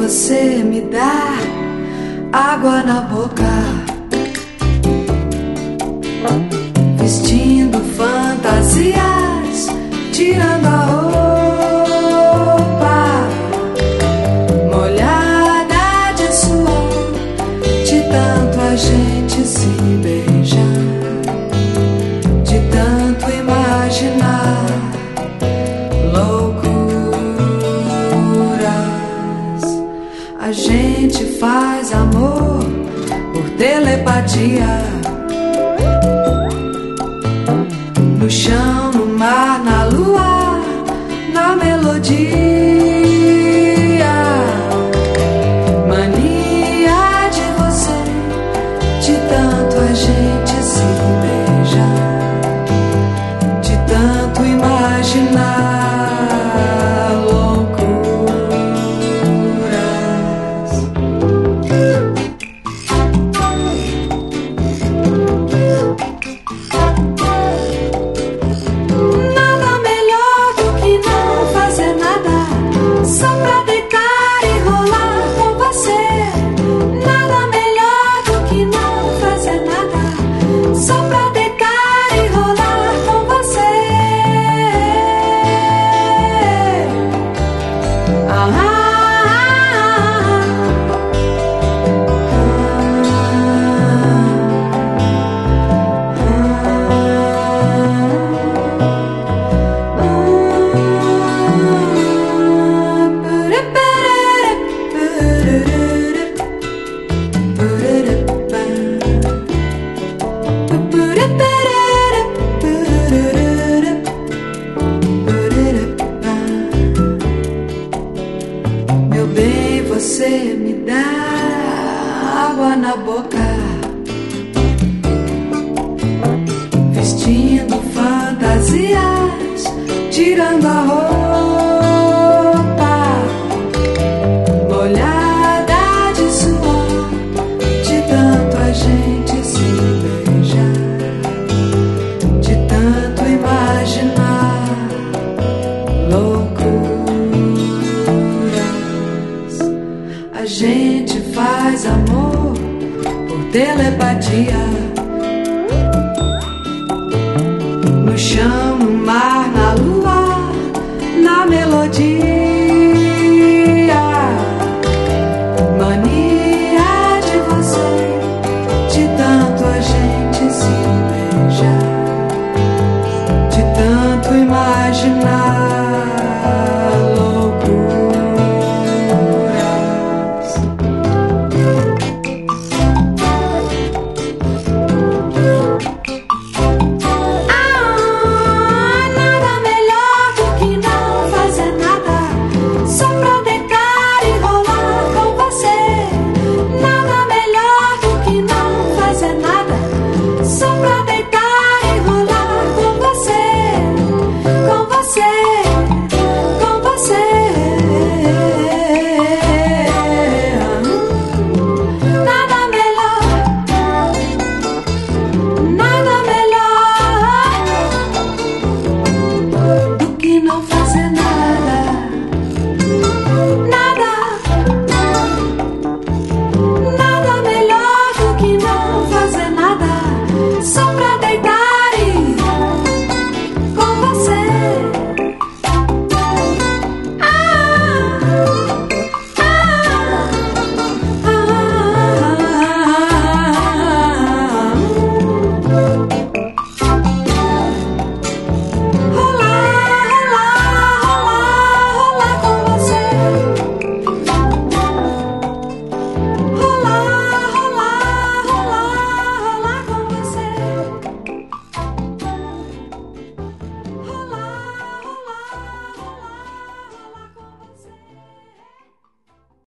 você me dá água na boca, vestindo fantasias, tirando a roupa, molhada de suor, de tanto a gente se beijar, de tanto imaginar loucuras. A gente faz amor por telepatia, no chão, no mar, na lua, na melodia. Mania de você, de tanto a gente se beijar, de tanto imaginar você me dá água na boca, vestindo fantasias, tirando a roupa, molhada de suor, de tanto a gente se beijar, de tanto imaginar loucuras. A gente faz amor por telepatia, no chão, no mar, na lua, na melodia.